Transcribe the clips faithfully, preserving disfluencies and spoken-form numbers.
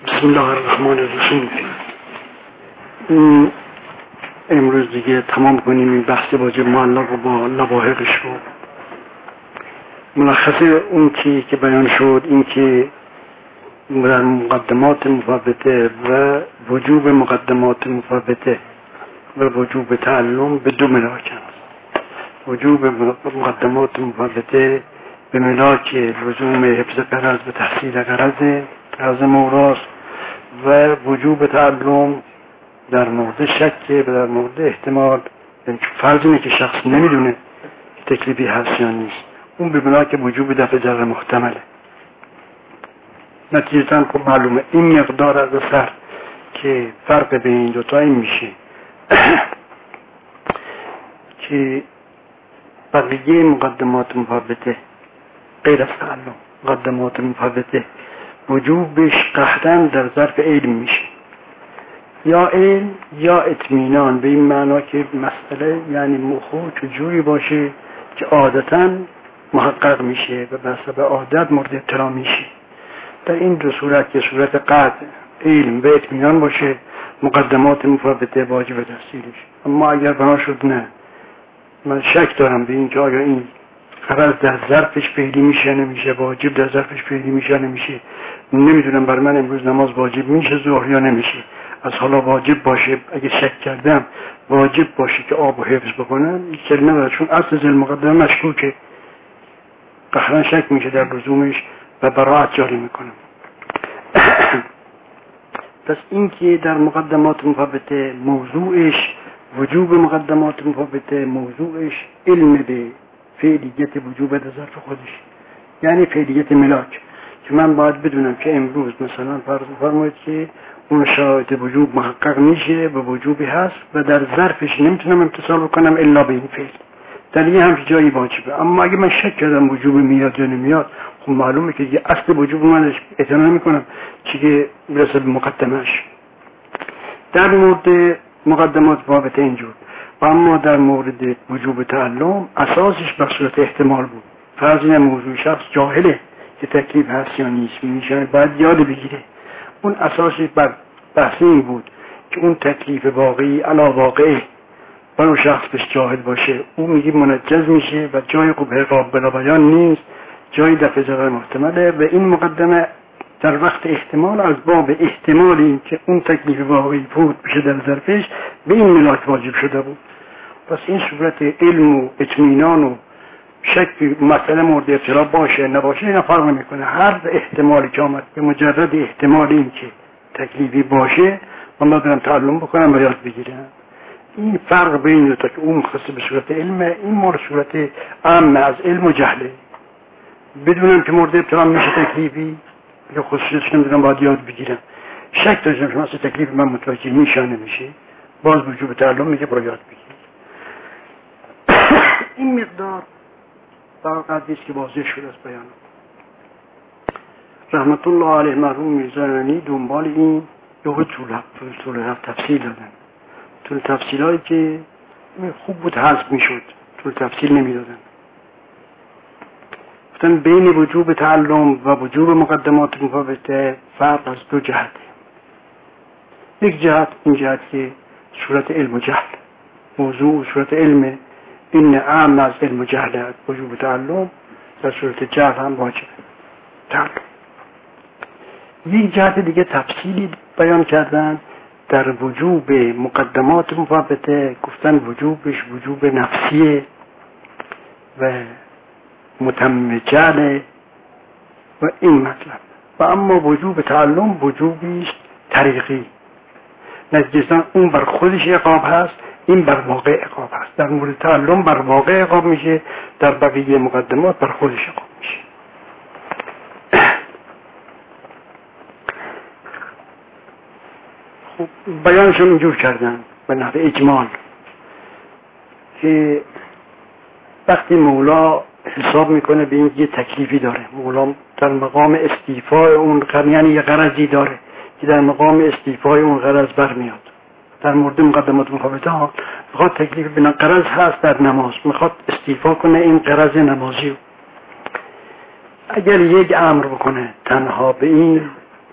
بسم الله الرحمن الرحیم. این امروز دیگه تمام کنیم این بحث واجب معلق و با لواحقش رو. ملخص اون چیزی که بیان شد این که در مقدمات مفوته و وجوب مقدمات مفوته و وجوب تعلم به دو ملاک است. وجوب مقدمات مفوته به ملاک لزوم حفظ غرض و تحصیل غرض غرض موراست و وجوب تعلم در مورد شک و در مورد احتمال، یعنی فرض اینه که شخص نمیدونه که تکلیفی هست یا نیست، اون به ملاک وجوب دفع ضرر محتمله. نتیجتاً خب معلومه این مقدار از اثر که فرق بین این دوتا این میشه که بقیه مقدمات مفوته غیر از تعلم، مقدمات مفوته وجوبش قطعاً در ظرف علم میشه، یا علم یا اطمینان، به این معنا که مسئله یعنی مخو چجوری باشه که عادتاً محقق میشه و به حسب عادت مورد احترام میشه. در این دو صورت که صورت قطع علم و اطمینان باشه مقدمات مفوته واجب تحصیلش. اما اگر بنا شد نه، من شک دارم به این که آیا این غرض در ظرفش پیدا میشه نمیشه، واجب در ظرفش پیدا میشه نمیشه، نمیدونم. بر من امروز نماز واجب میشه ظهر یا نمیشه. از حالا واجب باشه، اگه شک کردم واجب باشه که آب و حفظ بکنم، این کلمه نداره، چون اصل ذل مقدمه مشکوکه، قهرن شک میشه در لزومش و براعت جاری میکنم. پس این که در مقدمات مفوته موضوعش وجوب مقدمات مفوته موضوعش علم به فعلیت وجوب در ظرف خودش، یعنی فعلیت ملاک، که من باید بدونم که امروز مثلا فرض فرمایید که اون شرایط وجوب محقق میشه و وجوبی هست و در ظرفش نمیتونم امتصال بکنم الا به این فعل، در یه همچه جایی واجبه. اما اگه من شک کردم وجوب میاد یا نمیاد، خب معلومه که دیگه اصل وجوب من اعتنا نمیکنم چیزی برسه به مقدمش. در مورد مقدمات مفوته اینجور، و اما در مورد وجوب تعلم اساسش بر صورت احتمال بود. فرض این موضوع شخص جاهله که تکلیف هست یا نیست، میشه باید یاد بگیره. اون اساسش بر بحث این بود که اون تکلیف واقعی علا واقعه اون شخص بهش جاهل باشه، اون میگه منجز میشه و جای قبه قابل بیان نیست، جای دفع ضرر محتمله. و این مقدمه در وقت احتمال از باب احتمال این که اون تکلیف واقعی فوت بشه در ظرفش به این ملاک واجب شده بود. پس این صورت علم و اطمینان و شک مسئله مورد اطلاع باشه نباشه اینا فرق نمیکنه. هر احتمالی که آمد به مجرد احتمال این که تکلیفی باشه من دارم تعلم بکنم و یاد بگیرم. این فرق بین دو تا که اون مختص به صورت علمه، این مورد صورت عامه از علم و جهله. بدونم که مورد ابتلا میشه تکلیفی یا خصوصیتش نمیدونم باید یاد بگیرم. شک داشتم که مثلا تکلیف من متوجه میشه نمیشه، باز وجوب تعلم میگه برای یاد بگیرم. این مقدار در قدیست که واضح شده از بیان رحمت الله علیه مرحوم میرزا نانی دنبال این یه طول رفت تفصیل دادن. طول تفصیل هایی که خوب بود حذف میشد، طول تفصیل نمیدادن. گفتن بین وجوب تعلم و وجوب مقدمات مفوته فرق از دو جهته. یک جهت این جهت که صورت علم و جهل، موضوع صورت علم این عام از علم و جهل وجوب تعلم، در صورت جهل هم واجب تعلم. یک جهت دیگه تفصیلی بیان کردن در وجوب مقدمات مفوته، گفتن وجوبش وجوب نفسیه و متمم جهل و این مطلب. و اما وجوب تعلم وجوبیش طریقی، نتیجتا اون بر خودش عقاب هست، این بر واقع عقاب هست. در مورد تعلم بر واقع عقاب میشه، در بقیه مقدمات بر خودش عقاب میشه. خب بیانشون اینجور کردن به نحو اجمال که وقتی مولا حساب میکنه به این یه تکلیفی داره، مولا در مقام استیفای اون یعنی یه غرضی داره که در مقام استیفای اون غرض برمیاد. در مورد مقدمات مفوته ها میخواد تکلیف بنا غرض هست در نماز، میخواد استیفا کنه این غرض نمازی رو. اگر یک امر بکنه تنها به این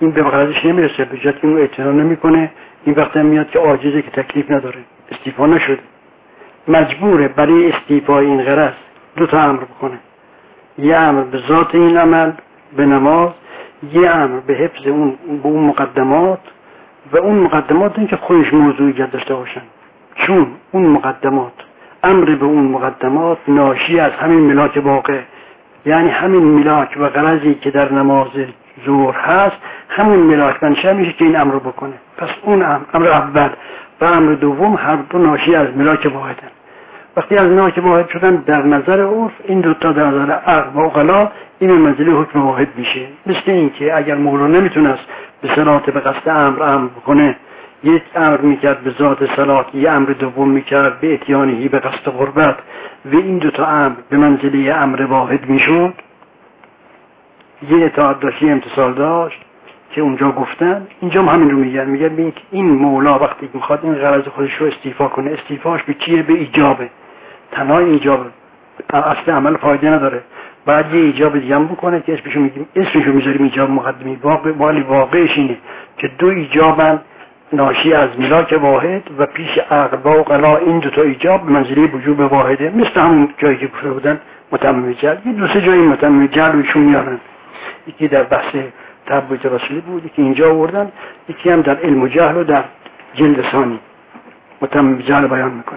این به مقصدش نمیرسه، به جهت اینو اعتنا نمیکنه. این وقت میاد که عاجزه، که تکلیف نداره، استیفا نشده، مجبوره برای استیفای این غرض دو تا امر بکنه. یه امر به ذات این عمل، به نماز، یه امر به حفظ اون به اون مقدمات، و اون مقدمات این که خودش موضوعیت داشته باشن، چون اون مقدمات، امر به اون مقدمات ناشی از همین ملاک واقع، یعنی همین ملاک و غرضی که در نماز ظهر هست، همون ملاک منشأ میشه که این امر رو بکنه. پس اون امر, امر اول و امر دوم هر دو ناشی از ملاک واحدن. وقتی از ملاک واحد شدن در نظر عرف، این دوتا در نظر عقل و عقلا این منزله حکم واحد میشه. مثل این که اگر مولا نمیتونست به صلات به قصد امر امر بکنه، یک امر میکرد به ذات صلات، یک امر دوم میکرد به اتیانهی به قصد قربت، و این دوتا امر به منزله امر واحد میشد. یه اطاعت داشت، یه امتصال داشت که اونجا گفتن. اینجا هم همین رو میگن، میگن ببین که این مولا وقتی میخواد این غرض خودش رو استیفا کنه، استیفاش به چیه؟ به ایجابه. تنها ایجاب اصل عمل فایده نداره، بعد یه ایجاب دیگه هم بکنه که اسمشو میگیم، اسمشو میذاریم ایجاب مقدمی. واقع ولی واقعش اینه که دو ایجابن ناشی از ملاک واحد و پیش عقل و عقلا این دو تا ایجاب به منزله وجوب واحده. مثل همون جایی که گفته بودن متمم جل، یه دو سه جایی متمم جل ایشون میارن. یکی در بحث تبویت رسولی بود، یکی اینجا آوردن، یکی هم در علم و جهل و در جلد ثانی متمم جل بیان میکنن.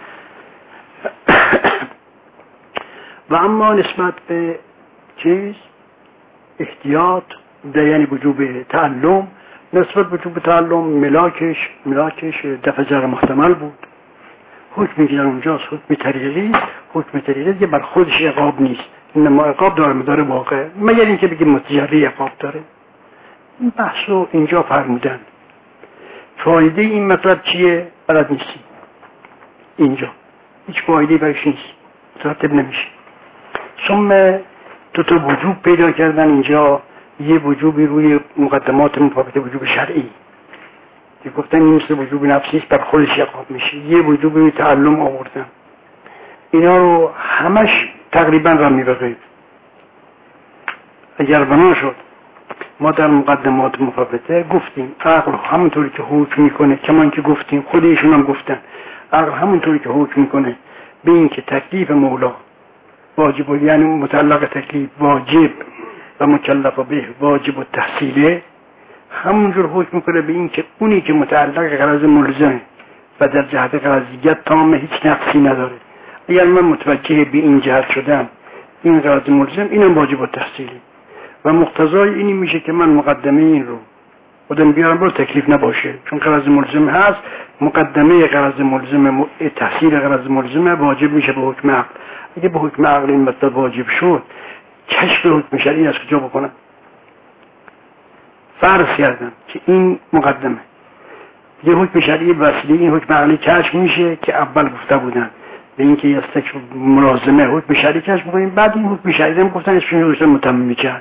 و اما نسبت به چیز احتیاط در یعنی وجوب تعلم، نسبت به وجوب تعلم ملاکش ملاکش دفع ضرر محتمل بود. حکمی که در اونجاست حکم طریقی، حکم طریقی که بر خودش عقاب نیست، انما عقاب داره مدار واقع، مگر اینکه بگیم متجری عقاب داره. این بحث رو اینجا فرمودن. فایده این مطلب چیه؟ بلد نیستی. اینجا هیچ فایده برش نیست، مترتب نمیشه. ثم دو تا وجوب پیدا کردن اینجا. یه وجوبی روی مقدمات مطابق وجوب شرعی که گفتن این مثل وجوب نفسی است، بر خودش عقاب میشه. یه وجوب روی تعلم آوردن. اینا رو همش تقریبا را میبقید. اگر بنا شد ما در مقدمات مفابته گفتیم عقل همونطوری که حکم میکنه، کمان که گفتیم خود ایشون هم گفتن عقل همونطوری که حکم میکنه به این که تکلیف مولا واجب، یعنی متعلق تکلیف واجب و مکلف به واجب و تحصیله، همونجور حکم میکنه به این که اونی که متعلق غرض ملزمه و در جهت غرضیت تام هیچ نقصی نداره. اگر من متوجه به این جهت شدم این غرض ملزم، اینم واجب و تحصیله و مقتضای اینی میشه که من مقدمه این رو خودم بیارم برو تکلیف نباشه، چون غرض ملزم هست. مقدمه غرض ملزم تحصیل غرض ملزمه واجب میشه به حکم عقل. اگه به حکم عقل این مطلب واجب شد، کشف حکم شرعی از کجا بکنم؟ فرض کردم که این مقدمه یه حکم شرعی وسیله این حکم عقلی کشف میشه که اول گفته بودن به این که یستک ملازمه حکم شرعی کشف میکنیم، بعد این حکم شرعی هم گفتن اسمش رو گذاشتن متمم کرد.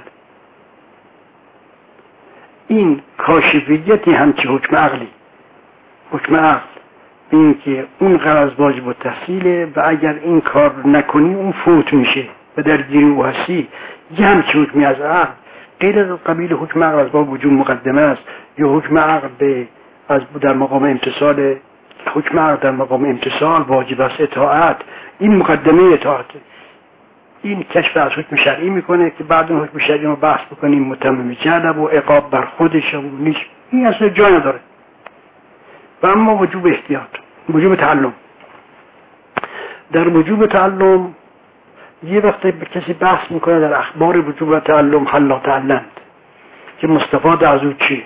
این کاشفیتی همچه حکم عقلی، حکم عقل این که اون غرض واجب التحصیله و اگر این کار نکنی اون فوت میشه و در گیری او هستی. یه همچه حکمی از عقل غیر از قبیل حکم عقل از باب وجود مقدمه است، یا حکم عقل به از در مقام امتصال، حکم عقل در مقام امتصال واجب است اطاعت، این مقدمه اطاعته. این کشف از حکم شرعی میکنه که بعد اون حکم شرعی رو بحث بکنیم متمم جلب و عقاب بر خودش و نیست، این اصلا جای نداره. و اما وجوب احتیاط، وجوب تعلم. در وجوب تعلم یه وقت کسی بحث میکنه در اخبار وجوب تعلم حلا تعلند که مستفاد از او چی؟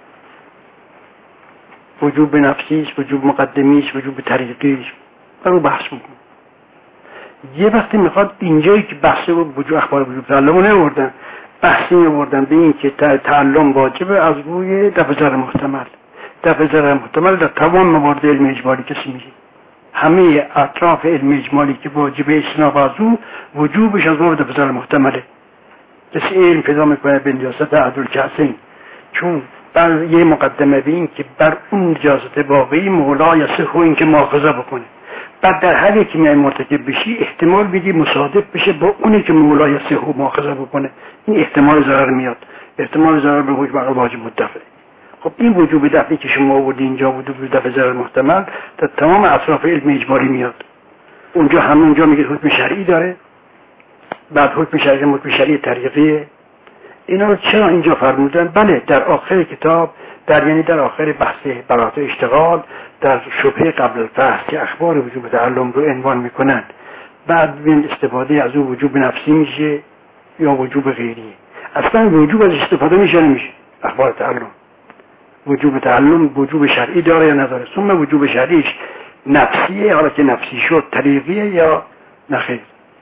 وجوب نفسیش، وجوب مقدمیش، وجوب طریقیش، در او بحث میکنه. یه وقتی میخواد اینجایی که بحث وجوب اخبار وجوب تعلم رو نمیوردن، بحثی میوردن به این که تعلم واجبه از روی دفع ضرر محتمل. دفع ضرر محتمل در تمام موارد علم اجمالی کسی میگه، همه اطراف علم اجمالی که واجبه استناب از او وجوبش از باب دفع ضرر محتمله. کسی علم پیدا میکنه به نجاست عدل کسین، چون بر یه مقدمه به این که بر اون نجاست واقعی مولا یصح این که مؤاخذه بکنه، بعد در هر یکی میای مرتکب بشی احتمال بدی مصادف بشه با اونی که مولای سه و مؤاخذه بکنه، این احتمال ضرر میاد، احتمال ضرر به حکم عقل واجب الدفع. خب این وجوب دفعی که شما آوردی اینجا وجوب دفع ضرر محتمل در تمام اطراف علم اجباری میاد. اونجا همونجا میگه حکم شرعی داره، بعد حکم شرعی حکم شرعی طریقیه. اینا رو چرا اینجا فرمودن؟ بله در آخر کتاب، در یعنی در آخر بحث برات اشتغال، در شبهه قبل الفحص که اخبار وجوب تعلم رو عنوان میکنن، بعد بین استفاده از اون وجوب نفسی میشه یا وجوب غیریه. اصلا وجوب از استفاده میشه نمیشه اخبار تعلم. وجوب تعلم وجوب شرعی داره یا نداره؟ ثم وجوب شرعیش نفسیه، حالا که نفسی شد طریقیه یا نخیر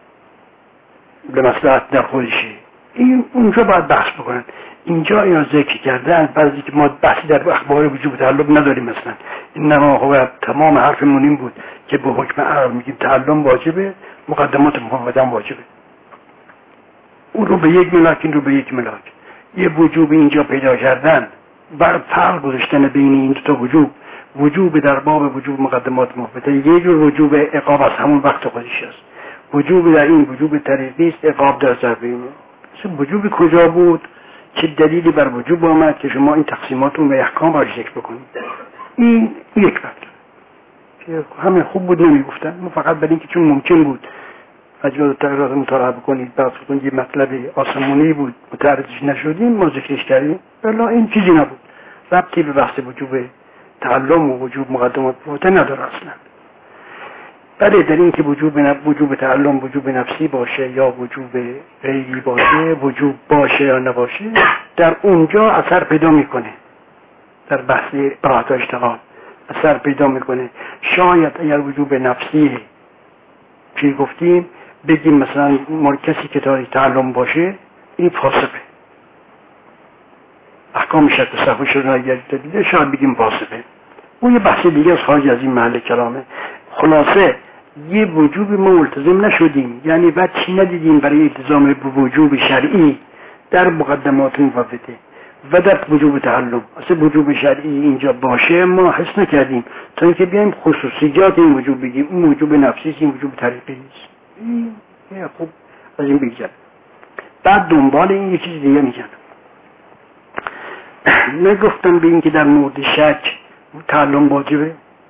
به مصلحت در خودشه. این اونجا باید بحث بکنن. اینجا اینا ذکر کردن بعضی که ما بحثی در اخبار وجوب تعلم نداریم. مثلا انما هو تمام حرفمون این بود که به حکم عقل میگیم تعلم واجبه، مقدمات مفوضه واجبه. اون رو به یک ملاک، این رو به یک ملاک. یه وجوب اینجا پیدا کردن و فرق گذاشتن بین این دو تا وجوب، وجوب در باب وجوب مقدمات مفوضه یه جور وجوب عقاب از همون وقت خودش است. وجوب در این وجوب طریقی است، عقاب در ضربه. وجوب کجا بود؟ چه دلیلی بر وجوب آمد که شما این تقسیماتون به احکام را ذکر بکنید؟ این یک مطلب همه خوب بود نمیگفتن، ما فقط برای اینکه چون ممکن بود اجازه تغییرات مطالعه بکنید بعد خودتون یه مطلب آسمانی بود متعرضش نشدیم ما ذکرش کردیم. والله این چیزی نبود، ربطی به بحث وجوب تعلم و وجوب مقدمات مفوضه نداره اصلا. بله در این که وجوب نب... وجوب تعلم وجوب نفسی باشه یا وجوب غیری باشه، وجوب باشه یا نباشه، در اونجا اثر پیدا میکنه. در بحث براءت اشتغال اثر پیدا میکنه. شاید اگر وجوب نفسی چی گفتیم بگیم مثلا مال کسی که تاریخ تعلم باشه این فاسقه، احکام شرط صحو شده اگر دیده شاید بگیم فاسقه. اون یه بحث دیگه از خارج از این محل کلامه. خلاصه یه وجوب ما ملتزم نشدیم، یعنی بعد چی ندیدیم برای التزام به وجوب شرعی در مقدمات مفوضه و در وجوب تعلم. اصلا وجوب شرعی اینجا باشه ما حس نکردیم تا اینکه بیایم خصوصیات این وجوب بگیم. این وجوب نفسی است، این وجوب طریقی است. این خوب از این بگذاریم. بعد دنبال این یه چیز دیگه میگن. نگفتن به این که در مورد شک تعلم واجبه؟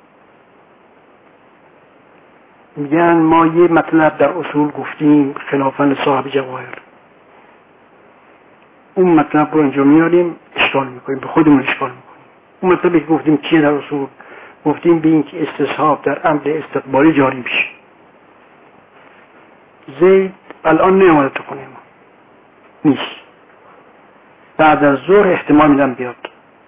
میگن ما یه مطلب در اصول گفتیم خلافاً صاحب جواهر، اون مطلب رو اینجا میاریم اشکال میکنیم، به خودمون اشکال میکنیم. اون مطلبی که گفتیم چیه در اصول؟ گفتیم به این که استصحاب در امر استقبالی جاری میشه. زید الان نیامده تو خونه ما نیست، بعد از ظهر احتمال میدم بیاد.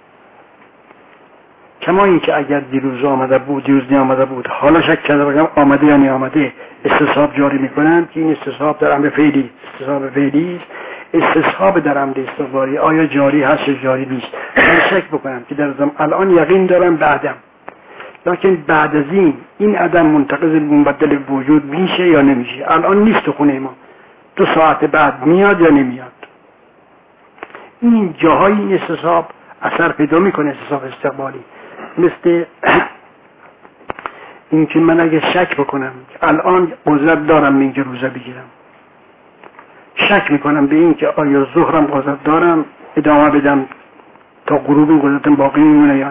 کما این که اگر دیروز آمده بود دیروز نیامده بود حالا شک کرده بگم آمده یا نیامده استصحاب جاری میکنن که این استصحاب در امر فعلی استصحاب فعلی است. استصحاب در امر استقبالی آیا جاری هست یا جاری نیست؟ من شک بکنم که در زمان الان یقین دارم بعدم، لکن بعد از این این عدم منتقض مبدل وجود میشه یا نمیشه؟ الان نیست تو خونه ما، دو ساعت بعد میاد یا نمیاد؟ این جاهای این استصحاب اثر پیدا میکنه. استصحاب استقبالی مثل این که من اگه شک بکنم الان قدرت دارم اینکه روزه بگیرم، شک میکنم به این که آیا ظهرم قدرت دارم ادامه بدم تا غروب این قدرتم باقی میمونه یا نه.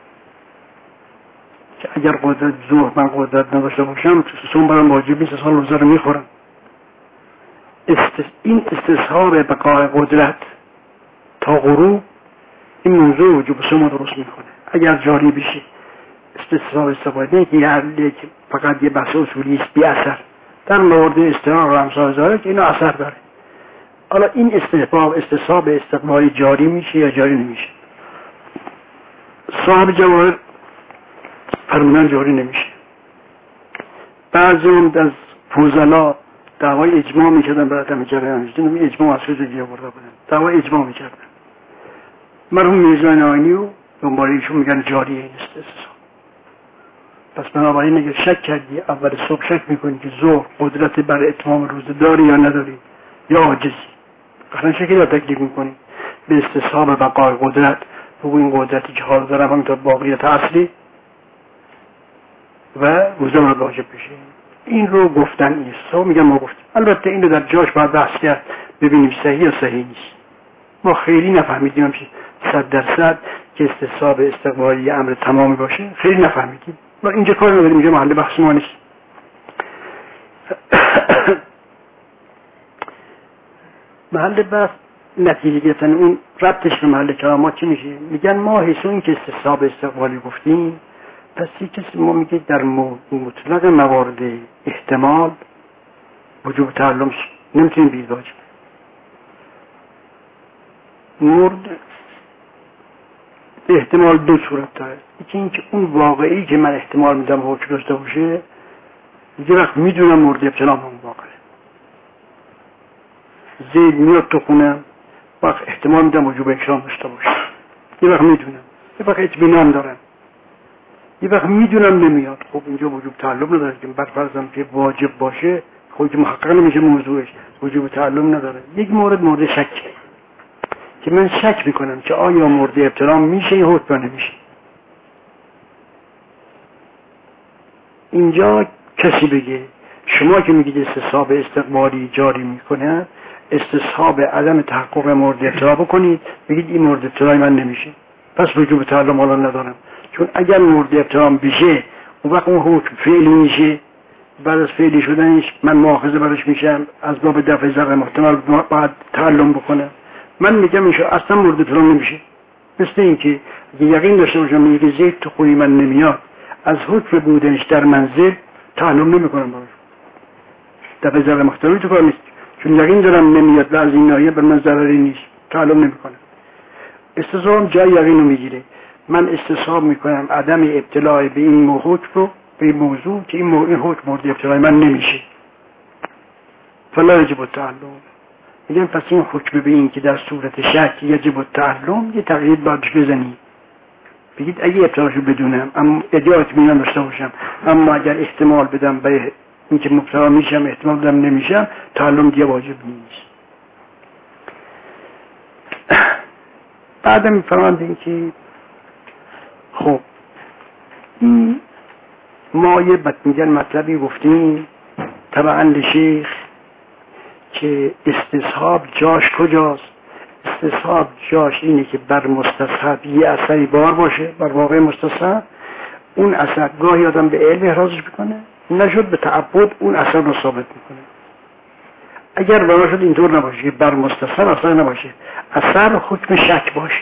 که اگر قدرت ظهر من قدرت نداشته باشم صوم برام واجب نیست، اصلا روزه رو میخورم. است... این استصحاب بقای قدرت تا غروب این موضوع وجوب صوم درست میکنه اگر جاری بشه. استصحاب استفاده که یه فقط یه بحث اصولی است بی اثر. در مورد استقرار و امثال ذالک اینا اثر داره. حالا این استصحاب استصحاب استقبالی جاری میشه یا جاری نمیشه؟ صاحب جواهر فرمودن جاری نمیشه. بعضی هم از فوزلا دعوای اجماع میکردن برای عدم جریان نمیشه، اجماع از چیز دیگه برده بودن، دعوای اجماع میکردن. مرحوم میرزا ناینی و دنبال ایشون میگن جاریه این استصحاب. پس بنابراین اگر شک کردی اول صبح شک میکنی که ظهر قدرت بر اتمام روزه داری یا نداری یا عاجزی، اصلا شکی را تکلیف میکنی به استصحاب بقای قدرت. بگو این قدرتی که حال دارم همینطور باقیت اصلی و وضو واجب بشه. این رو گفتن نیست، میگم ما گفتیم. البته این رو در جاش باید بحث کرد ببینیم صحیح یا صحیح نیست. ما خیلی نفهمیدیم همچه صد درصد که استصحاب استقبالی امر تمامی باشه، خیلی نفهمیدیم و اینجا کار نداریم، اینجا محل بحث ما نیست. محل بحث نتیجه گرفتن اون ربطش به محل کلامات چی میشه؟ میگن ما حیث این که استصحاب استقبالی گفتیم، پس یک کسی ما میگه در مطلق موارد احتمال وجوب تعلم نمیتونیم بید واجب. مورد احتمال دو صورت داره. یکی این که اون واقعی که من احتمال میدم حکم داشته باشه، یه وقت میدونم مورد ابتلا هم واقعه. زید میاد تو خونم، وقت احتمال میدم وجوب اکرام داشته باشه، یه وقت میدونم، یه وقت اطمینان دارم، یه وقت میدونم نمیاد. خب اینجا وجوب تعلم نداره که بر فرضم که واجب باشه خود محقق نمیشه موضوعش، وجوب تعلم نداره. یک مورد مورد شک که من شک میکنم که آیا مورد ابتلا میشه یا حکم نمیشه. اینجا کسی بگه شما که میگید استصحاب استقبالی جاری میکنه، استصحاب عدم تحقق مورد ابتلا بکنید، بگید این مورد ابتلا من نمیشه، پس وجوب تعلم حالا ندارم. چون اگر مورد ابتلا بشه اون وقت اون حکم فعلی میشه، بعد از فعلی شدنش من مؤاخذه برش میشم، از باب دفع ضرر محتمل باید تعلم بکنم. من میگم اینشو اصلا مورد ابتلا نمیشه. مثل این که یقین داشته باشم میگه زید تو خونی من نمیاد، از حکم بودنش در منزل تعلم نمیکنم براش، دفع ضرر محتملی تو کار نیست، چون یقین دارم نمیاد و از این ناحیه بر من ضرری نیست، تعلم نمیکنم. استصحاب جای یقین رو میگیره. من استصحاب میکنم عدم ابتلاع به این حکم رو، به این موضوع که این, این حکم مورد ابتلاع من نمیشه، فلا یجب التعلم. میگم پس این حکم به این که در صورت شک یجب التعلم یه تغییر باید بزنید، بگید اگه ابتلاعشو بدونم اما ادعا اطمینان داشته باشم، اما اگر احتمال بدم به این که مبتلا میشم احتمال بدم نمیشم، تعلم دیگه واجب نیست. بعدم میفرماند که خب این ما یه میگن مطلبی گفتیم طبعا شیخ که استصحاب جاش کجاست. استصحاب جاش اینه که بر مستصحب یه اثری بار باشه، بر واقع مستصحب اون اثر گاهی آدم به علم احرازش بکنه، نشد به تعبد اون اثر رو ثابت میکنه. اگر بنا شد اینطور نباشه که بر مستصحب اثر نباشه، اثر حکم شک باشه،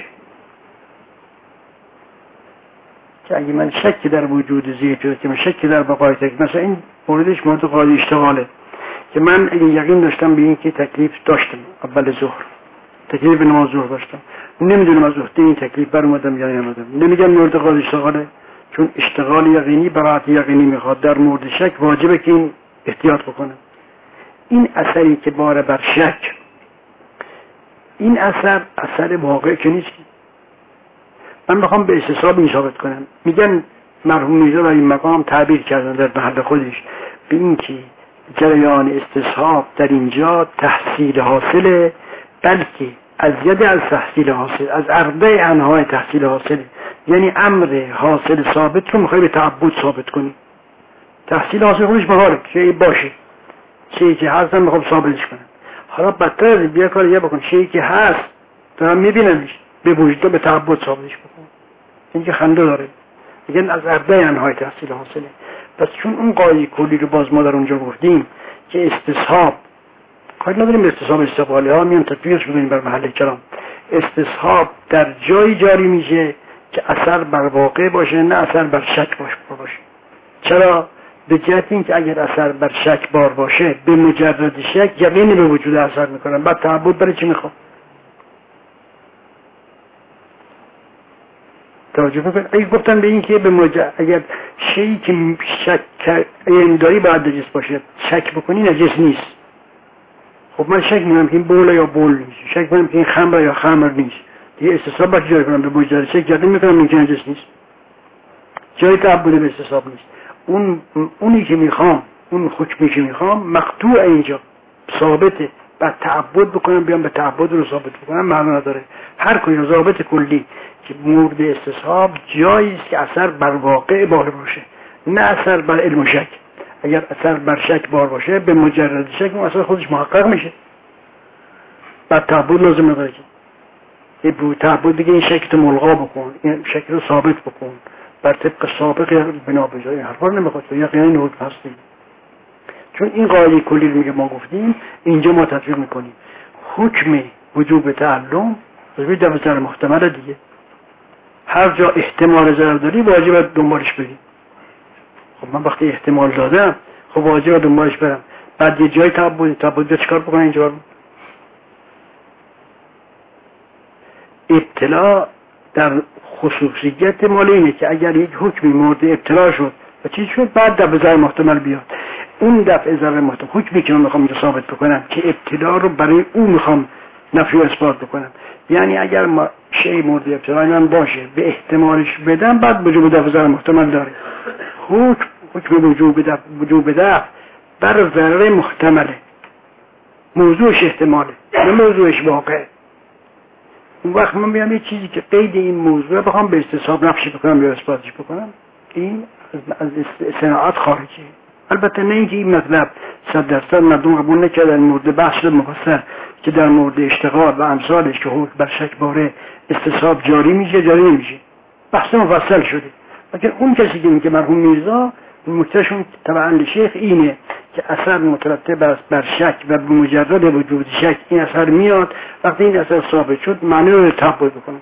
که اگه من شک در وجود زیر شده که من شک در بقای تکلیف، مثلا این موردش مورد قاضی اشتغاله که من اگه یقین داشتم به این که تکلیف داشتم اول ظهر، تکلیف نماز ظهر داشتم، نمیدونم از وقتی این تکلیف بر اومدم یا نیامدم، نمیگم مورد قاضی اشتغاله، چون اشتغال یقینی برات یقینی میخواد. در مورد شک واجبه که این احتیاط بکنم. این اثری که باره بر شک، این اثر اثر واقع که نیست. من بخوام به استصحاب این ثابت کنم، میگن مرحوم میرزا در این مقام تعبیر کردن در محل خودش به این که جریان استصحاب در اینجا تحصیل حاصله، بلکه از ید از تحصیل حاصل، از اربع انواع تحصیل حاصله. یعنی امر حاصل ثابت رو میخوای به تعبد ثابت کنی. تحصیل حاصل خودش بهاره شیء باشه، شیء که هست هم میخوام ثابتش کنم. حالا بدتر از بیا کار یه بکن، شیء که هست دارم میبینمش به وجود به تعبد ثابتش بکن. این که خنده داره. میگن از اربع انواع تحصیل حاصله. پس چون اون قاعده کلی رو باز ما در اونجا گفتیم که استصحاب، کاری نداریم استصحاب استقبالی ها میان تطبیقش بکنیم بر محل کلام، استصحاب در جایی جاری میشه که اثر بر واقع باشه، نه اثر بر شک باشه. چرا؟ به جهت این که اگر اثر بر شک بار باشه، به مجرد شک یقین به وجود اثر میکنن، بعد تعبد برای چی میخواد؟ توجه بکن. اگه گفتن به این که به مجرد اگر شیئی که شک این داری باید نجس باشه، شک بکنی نجس نیست. خب من شک میکنم که این بوله یا بول نیست، شک میکنم که این خمر یا خمر نیست، دیگه استصحاب باید جاری کنم به مجرد شک، یقین میکنم این که نجس نیست، جای تعبد به استصحاب نیست. اون اونی که میخوام، اون حکمی که میخوام مقطوع اینجا ثابته، بعد تعبد بکنم بیام به تعبد رو ثابت بکنم معنی نداره. هر کجا ضابط کلی که مورد استصحاب جایی است که اثر بر واقع بار باشه، نه اثر بر علم و شک. اگر اثر بر شک بار باشه به مجرد شک اون اثر خودش محقق میشه. بعد تعبد لازم نداره که این بود تعبد دیگه این شک تو ملغا بکن، این شک رو ثابت بکن بر طبق سابق بنا به جای حرفا نمیخواد تو یقینا این حکم هست دیگه. چون این قاعده کلی رو میگه ما گفتیم اینجا ما تطبیق میکنیم حکم وجوب تعلم وجود در ضرر محتمل دیگه. هر جا احتمال ضرر داری واجب دنبالش بریم. خب من وقتی احتمال دادم خب واجب دنبالش برم. بعد یه جای تعبد تعبد چیکار بکنم اینجا؟ ابتلا در خصوصیت مال اینه که اگر یک حکمی مورد ابتلا شد و چیز شد بعد دفع ضرر محتمل بیاد. اون دفع ضرر محتمل حکمی که من میخوام اینجا ثابت بکنم که ابتلا رو برای او میخوام نفی و اثبات بکنم، یعنی اگر ما شی مورد ابتلا من باشه به احتمالش بدم بعد وجوب دفع ضرر محتمل داره. حکم حکم وجوب دفع وجوب دفع بر ضرر محتمله، موضوعش احتماله نه موضوعش واقعه. اون وقت من بیام یه چیزی که قید این موضوع بخوام به استصحاب نفی بکنم یا اثباتش بکنم این از صناعت خارجی. البته نه اینکه این مطلب صد درصد مردم قبول نکردن مورد بحث مفصل که در مورد اشتغال و امثالش که حکم بر شک باره استصحاب جاری میشه جاری نمیشه، بحث مفصل شده. لیکن اون کسی که میگه مرحوم میرزا مکتشون طبعا شیخ اینه که اثر مترتب است بر شک و به مجرد وجود شک این اثر میاد. وقتی این اثر ثابت شد معنی رو تعبد بکنم.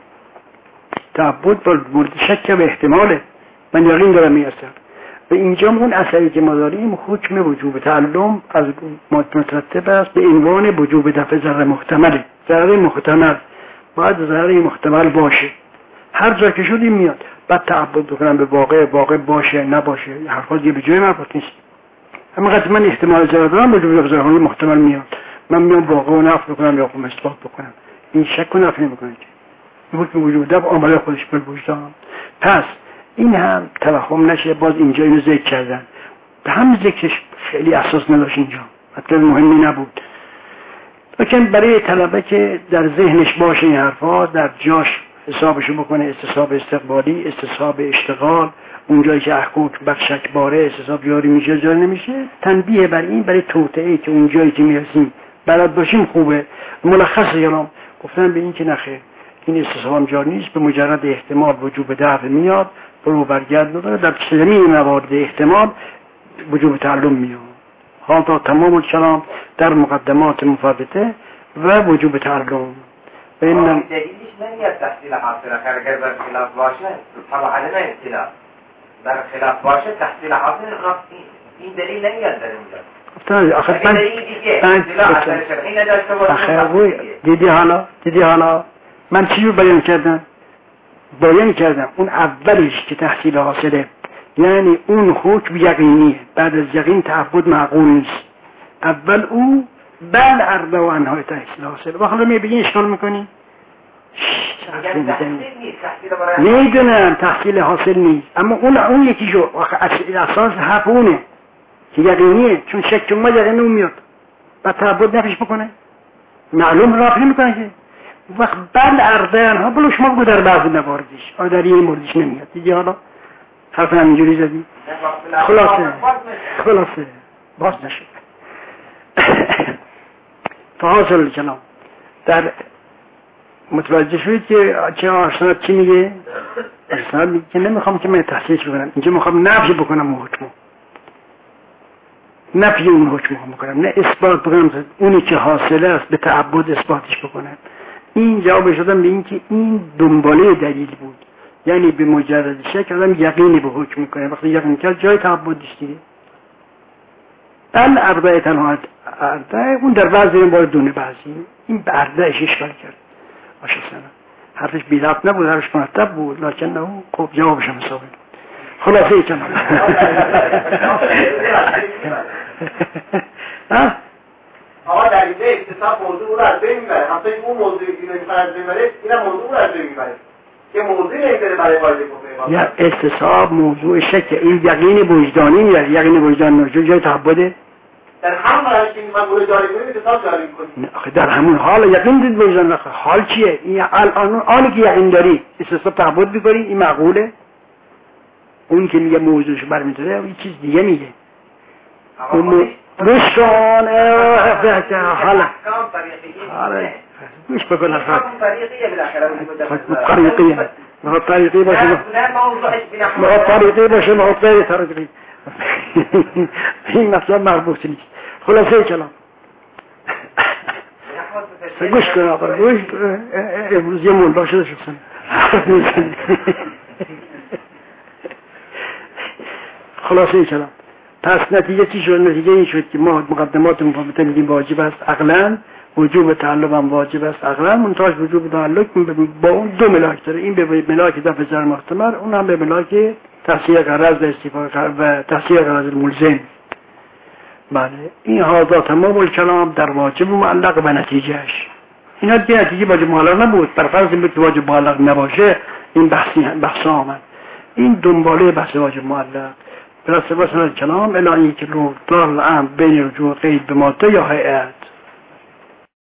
تعبد با مورد شک به احتماله، من یقین دارم این اثر. و اینجا اون اثری که ما داریم حکم وجوب تعلم از مترتب است به عنوان وجوب دفع ضرر محتمله. ضرر محتمل باید ضرر محتمل باشه. هر جا که شد این میاد. بعد تعبد بکنم به واقع واقع باشه نباشه حرفا دیگه به جای مربوط نیست. اما وقتی من احتمال ضرر دارم وجوب ضرر محتمل میاد، من میام واقع و نفی بکنم یا حکم اثبات بکنم، این شک و نفی نمیکنه که حکم وجود دفع عامل خودش به وجدان. پس این هم توهم نشه. باز اینجا اینو ذکر کردن به هم ذکرش خیلی اساس نداشت اینجا، مطلب مهمی نبود. لیکن برای طلبه که در ذهنش باشه این حرفا در جاش حسابشو بکنه، استصحاب استقبالی، استصحاب اشتغال، اونجایی که احکام بر شک باره استصحاب جاری میشه جاری نمیشه، تنبیه بر این برای توطئه که اونجایی که میرسیم بلد باشیم خوبه. ملخص یلام گفتن به این که نخیر این استصحاب جاری نیست، به مجرد احتمال وجوب دفع میاد، برو برگرد نداره، در زمین موارد احتمال وجوب تعلم میاد. حال تا تمام کلام در مقدمات مفرده و وجوب تعلم. و این دلیلش نمیاد تحصیل حاصل اگر بر خلاف باشه طبعا نه اختلاف بر خلاف باشه تحصیل حاصل این دلیل نمیاد در اینجا. آخه من آخه دیدی حالا دیدی حالا من چی رو بیان کردم؟ بیان کردم اون اولش که تحصیل حاصله یعنی اون حکم یقینیه، بعد از یقین تعبد معقول نیست. اول او بل عرضه و انهای تحصیل حاصله. و حالا می بگین اشکال میکنی؟ میدونم تحصیل حاصل نیست، اما اون اون یکی جو اساس حرف اونه که یقینیه، چون شک ما یقین اون میاد بعد تعبد نفیش بکنه معلوم رافع نمیکنه که وقت بل عرضه انها بلو شما بگو در بعضی مواردش آن در این موردش نمیاد. دیدی حالا حرف همینجوری زدی خلاصه خلاصه باز نشد. فحاصل کلام در متوجه شدید که چه آرسنات چی میگه؟ آرسنات میگه که نمیخوام که من تحصیلش بکنم، اینجا میخوام نفی بکنم اون حکمو، نفی اون حکمو بکنم، نه اثبات بکنم اونی که حاصله است به تعبد اثباتش بکنم. این جواب شدم به این که این دنباله دلیل بود، یعنی به مجرد شک آدم یقینی به حکم میکنه. وقتی یقین کرد جای تعبد نیست دیگه. بل اربعه تنها اربعه اون در بعضی این بار دونه بعضی این به اربعهش اشکال کرد. ماشاءالله حرفش بی‌ربط نبود، حرفش مرتب بود، لکن نه خب جوابش هم ثابت بود. خلاصه چند ها آقا در اینجا اکتساب موضوع رو از بین میبره، همطور که اون موضوعی که نمیخواد از بین بره این هم موضوع رو از بین میبره که موضوع نمیبره برای قاعده کفر. یا اکتساب موضوع شک این یقین وجدانی میاد، یقین وجدان نوجود جای تعبده در همون حالت که میخواد رو جاری کنیم اکتساب جاری میکنیم. آخه در همون حال یقین دید وجدان نخواه حال چیه؟ این الان آنی که یقین داری اکتساب تعبد بکنی این معقوله؟ اون که میگه موضوعش برمی‌داره یه چیز دیگه میگه. اون گوشتان حالا حالا گوش بکن اصلا طریقیه ما طریقی باشه ما طریقی باشه ما غیر طریقی این مثلا مربوط نیست. خلاصه کلام گوش کن آقا گوش امروز یه مولا شده شدن خلاصه کلام. پس نتیجه چی شد؟ نتیجه این شد که ما مقدمات مفاوته میگیم واجب است عقلا، وجوب تعلق هم واجب است عقلا، منتهاش وجوب تعلق با اون دو ملاک داره، این به ملاک دفع ضرر محتمل، اون هم به ملاک تحصیل غرض و استفاده و تحصیل غرض ملزم. بله این هذا تمام الکلام در واجب معلق و نتیجهش. اینا دیگه نتیجه واجب معلق نبود، بر فرض اینکه واجب معلق نباشه این بحثی بحث آمد. این دنباله بحث واجب معلق بلا سبب کلام الا اینکه رو دار الان بین رجوع قید به ماده یا هیئت